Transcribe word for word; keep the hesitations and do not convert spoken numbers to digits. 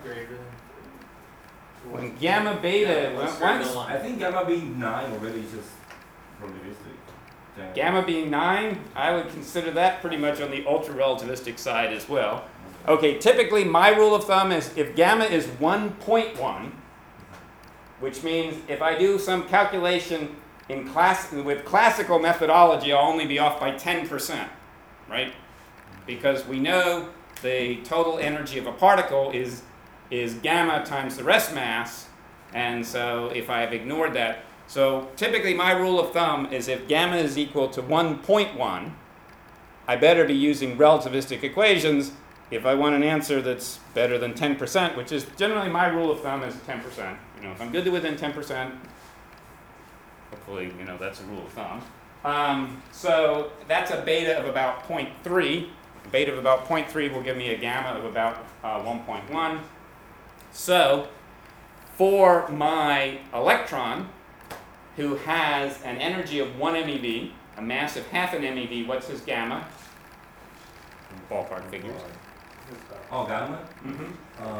greater than When gamma beta, Yeah, once, let's start I think gamma being nine already is just relativistic. Yeah. gamma being nine, I would consider that pretty much on the ultra-relativistic side as well. Okay, typically my rule of thumb is if gamma is one point one, which means if I do some calculation in class with classical methodology, I'll only be off by ten percent, right? Because we know the total energy of a particle is, is gamma times the rest mass, and so if I've ignored that, so typically my rule of thumb is if gamma is equal to one point one, I better be using relativistic equations if I want an answer that's better than ten percent, which is generally my rule of thumb is ten percent. You know, if I'm good to within ten percent, hopefully, you know, that's a rule of thumb. Um, so that's a beta of about zero point three. A beta of about zero point three will give me a gamma of about uh, one point one. So for my electron, who has an energy of one MeV, a mass of half an MeV, what's his gamma? Ballpark figures. Oh, gamma? Mm-hmm. Uh,